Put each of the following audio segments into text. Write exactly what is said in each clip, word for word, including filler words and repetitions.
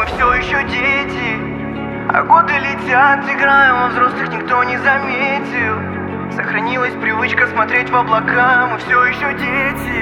все еще дети, а годы летят, играем во взрослых, никто не заметил. Сохранилась привычка смотреть в облака, мы все еще дети.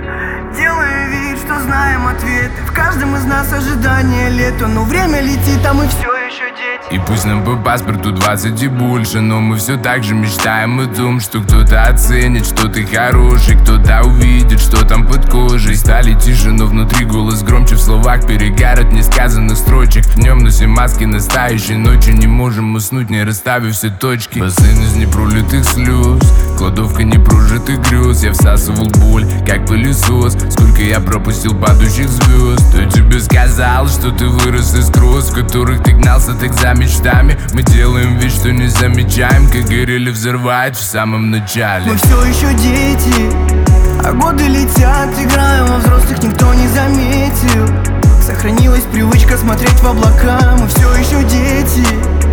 Делаем вид, что знаем ответы, в каждом из нас ожидание лета. Но время летит, а мы все еще дети. И пусть нам по паспорту двадцать и больше, но мы все так же мечтаем о том, что кто-то оценит, что ты хороший, кто-то увидит, что там под кожей. Стали тише, но внутри голос громче, в словах перегар от несказанных строчек. Днем носим маски настоящей, ночью не можем уснуть, не расставив все точки. Бассейн из непролитых слез, кладовка непрожитых грез. Я всасывал боль, как пылесос. Сколько я пропустил падающих звезд. Кто тебе сказал, что ты вырос из гроз, в которых ты гнался так за мечтами? Мы делаем вид, что не замечаем, как горели взрывать в самом начале. Мы все еще дети, а годы летят, играем во взрослых, никто не заметил. Сохранилась привычка смотреть в облака, мы все еще дети.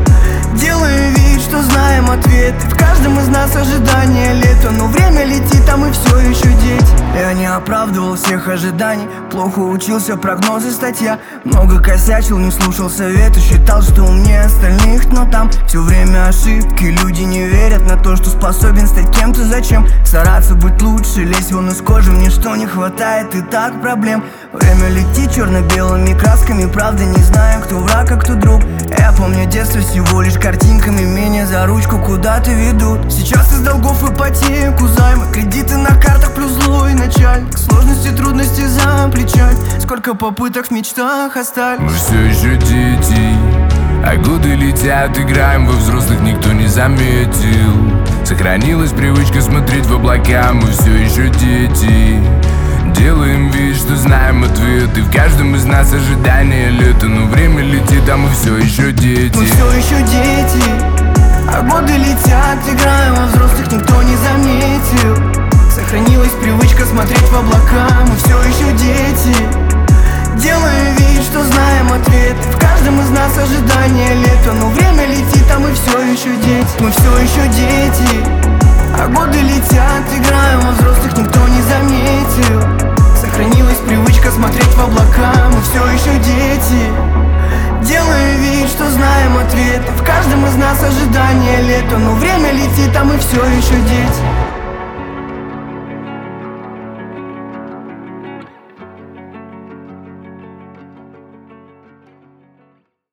Делаем вид, что знаем ответы, в каждом из нас ожидание лета. Но время летит, а мы все еще дети. Я не оправдывал всех ожиданий, плохо учился, прогнозы, статья. Много косячил, не слушал советы, считал, что умнее остальных. Но там все время ошибки, люди не верят на то, что способен стать кем-то. Зачем стараться быть лучше, лезть вон из кожи, мне что не хватает и так проблем. Время летит черно-белыми красками, правда не знаю, кто враг, а кто друг. Я помню детство всего лишь картинками, меня за ручку куда-то ведут. Сейчас из долгов ипотеку, займы, кредиты на картах плюс злой начальник. Сложности, трудности за плечами, сколько попыток в мечтах остались. Мы все еще дети, а годы летят, играем во взрослых, никто не заметил. Сохранилась привычка смотреть в облака, мы все еще дети. Делаем вид, что знаем ответы, в каждом из нас ожидание лета. Но время летит, а мы все еще дети. Мы все еще дети, а годы летят, играем во взрослых, никто не заметил. Сохранилась привычка смотреть в облака, мы все еще дети. Делаем вид, что знаем ответы, в каждом из нас ожидание лета. Но время летит, а мы все еще дети. Мы все еще дети, а годы летят, играем во взрослых, никто не заметил. Сохранилась привычка смотреть в облака, мы все еще дети. Делаем вид, что знаем ответы, в каждом из нас ожидание лета. Но время летит, а мы все еще дети.